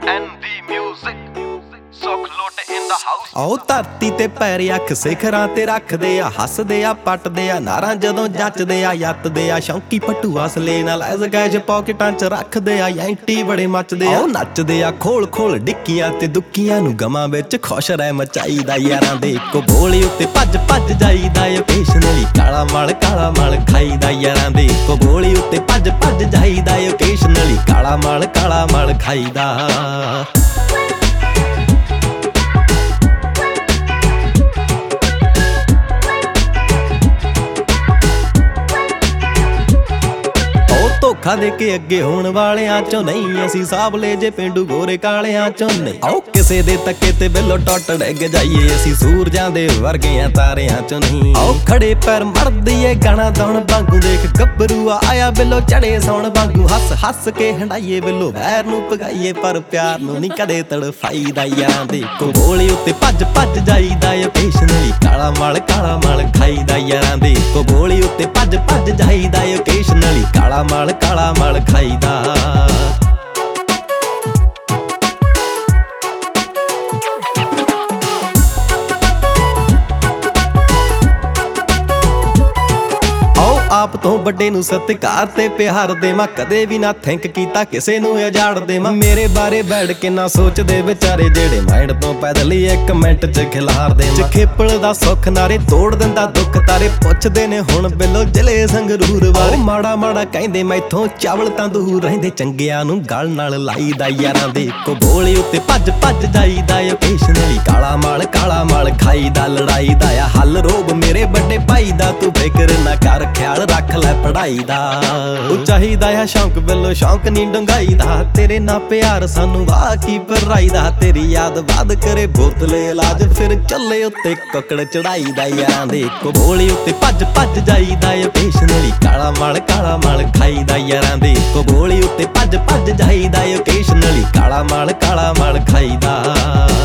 ND Music, ਸੁੱਖ ਲੁੱਟ in the house। ਆਓ ਧਰਤੀ ਤੇ ਪੈਰ ਅੱਖ ਸਿਖਰਾਂ ਤੇ ਰੱਖਦੇ ਆ, ਹੱਸਦੇ ਆ ਪੱਟਦੇ ਆ ਨਾਰਾਂ ਜਦੋਂ ਜੱਚਦੇ ਆ, ਯੱਤਦੇ ਆ ਸ਼ੌਂਕੀ ਪੱਟੂ ਅਸਲੇ ਨਾਲ ਐਜ਼ ਗੈਜ ਪੌਕਟਾਂ 'ਚ ਰੱਖਦੇ ਆ, ਯੈਂਟੀ ਬੜੇ ਮੱਚਦੇ ਆ, ਨੱਚਦੇ ਆ ਖੋਲ ਖੋਲ ਡਿੱਕੀਆਂ ਤੇ ਦੁੱਕੀਆਂ ਨੂੰ ਗਮਾਂ ਵਿੱਚ ਖੁਸ਼ ਰਹਿ ਮਚਾਈਦਾ, ਯਾਰਾਂ ਦੇ ਇੱਕੋ ਗੋਲੀ ਉੱਤੇ ਭੱਜ ਭੱਜ ਜਾਈਦਾ, ਓਕੇਸ਼ਨਲੀ ਕਾਲਾ ਮਲ ਖਾਈਦਾ, ਯਾਰਾਂ ਦੇ ਇੱਕੋ ਗੋਲੀ ਉੱਤੇ ਭੱਜ ਭੱਜ ਜਾਈਦਾ, ਓਕੇਸ਼ਨਲੀ ਕਾਲਾ ਮਲ ਖਾਈਦਾ। ਧੋਖਾ ਦੇ ਕੇ ਅੱਗੇ ਹੋਣ ਵਾਲਿਆਂ ਚੋਂ ਨਹੀਂ, ਅਸੀਂ ਸਾਬਲੇ ਜੇ ਪਿੰਡੂ ਗੋਰੇ ਕਾਲਿਆਂ ਚੋਂ ਨਹੀਂ। ਆਓ ਕਿਸੇ ਦੇ ਤੱਕੇ ਤੇ ਬਿੱਲੋ ਟੁੱਟ ਡਿੱਗ ਜਾਈਏ, ਅਸੀਂ ਸੂਰਜਾਂ ਦੇ ਵਰਗਿਆਂ ਤਾਰਿਆਂ ਚੋਂ ਨਹੀਂ। ਆਓ ਖੜੇ ਪੈਰ ਮਰਦੀਏ ਗਾਣਾ ਦੌਣ ਵਾਂਗੂ, ਦੇਖ ਗੱਭਰੂ ਆਇਆ ਬਿੱਲੋ ਚੜੇ ਸੌਣ ਵਾਂਗੂ, ਹੱਸ ਹੱਸ ਕੇ ਹੰਡਾਈਏ ਬਿੱਲੋ ਵੈਰ ਨੂੰ ਭਗਾਈਏ, ਪਰ ਪਿਆਰ ਨੂੰ ਨਹੀਂ ਕਦੇ ਤੜਫਾਈਦਾ, ਯਾਰਾਂ ਦੇ ਇੱਕੋ ਗੋਲੀ ਉੱਤੇ ਭੱਜ ਭੱਜ ਜਾਈਦਾ, ਓਕੇਸ਼ਨਲੀ ਕਾਲਾ ਮਲ ਖਾਈਦਾ, ਯਾਰਾਂ ਦੇ ਇੱਕੋ ਗੋਲੀ ਉੱਤੇ ਭੱਜ ਭੱਜ ਜਾਈਦਾ, ਓਕੇਸ਼ਨਲੀ ਕਾਲਾ ਮਲ ਖਾਈਦਾ। ਆਪ ਤੋਂ ਵੱਡੇ ਨੂੰ ਸਤਿਕਾਰ ਤੇ ਪਿਆਰ ਦੇਵਾਂ, ਕਦੇ ਵੀ ਨਾ ਥਿੰਕ ਕੀਤਾ ਕਿਸੇ ਨੂੰ ਉਜਾੜ ਦੇਵਾਂ, ਮੇਰੇ ਬਾਰੇ ਬੈਠ ਕੇ ਨਾ ਸੋਚਦੇ ਵਿਚਾਰੇ ਜਿਹੜੇ ਮਾਈਂਡ ਤੋਂ ਪੈਦਲ ਹੀ ਇੱਕ ਮਿੰਟ 'ਚ ਖਿਲਾਰ ਦੇਵਾਂ, ਖੇਪਲ ਦਾ ਸੁੱਖ ਨਾਰੇ ਤੋੜ ਦਿੰਦਾ ਦੁੱਖ ਤਾਰੇ, ਪੁੱਛਦੇ ਨੇ ਹੁਣ ਬਿੱਲੋ ਜ਼ਿਲ੍ਹੇ ਸੰਗਰੂਰ ਬਾਰੇ, ਮਾੜਾ ਮਾੜਾ ਕਹਿੰਦੇ ਮੈਥੋਂ ਚਾਵਲ ਤਾਂ ਦੂਰ ਰਹਿੰਦੇ, ਚੰਗਿਆਂ ਨੂੰ ਗਲ ਨਾਲ ਲਾਈਦਾ, ਯਾਰਾਂ ਦੇ ਇੱਕੋ ਗੋਲੀ ਉੱਤੇ ਭੱਜ ਭੱਜ ਜਾਈਦਾ, ਓਕੇਸ਼ਨਲੀ ਕਾਲਾ ਮਲ ਖਾਈਦਾ, ਲੜਾਈ ਦਾ ਆ ਹੱਲ ਰੋਗ ਮੇਰੇ ਵੱਡੇ ਭਾਈ ਦਾ, ਤੂੰ ਫਿਕਰ ਨਾ ਕਰ ਖਿਆਲ ਰੱਖ ਲੈ ਪੜਾਈ ਦਾ, ਉਹ ਚਾਹੀਦਾ ਆ ਸ਼ੌਂਕ ਬਿੱਲੋ ਸ਼ੌਂਕ ਨੀ ਡੰਗਾਈ ਦਾ, ਤੇਰੇ ਨਾਲ ਪਿਆਰ ਸਾਨੂੰ ਵਾਹ ਕੀ ਪਰਾਈ ਦਾ, ਤੇਰੀ ਯਾਦ ਬਾਦ ਕਰੇ ਬੋਤਲੇ ਇਲਾਜ ਫਿਰ ਚੱਲੇ ਉੱਤੇ ਕੁੱਕੜ ਚੜਾਈ ਦਾ, ਯਾਰਾਂ ਦੇ ਇੱਕੋ ਗੋਲੀ ਉੱਤੇ ਭੱਜ ਭੱਜ ਜਾਈਦਾ, ਓਕੇਸ਼ਨਲੀ ਕਾਲਾ ਮਲ ਖਾਈਦਾ, ਯਾਰਾਂ ਦੇ ਇੱਕੋ ਗੋਲੀ ਉੱਤੇ ਭੱਜ ਭੱਜ ਜਾਈਦਾ, ਓਕੇਸ਼ਨਲੀ ਕਾਲਾ ਮਲ ਖਾਈਦਾ।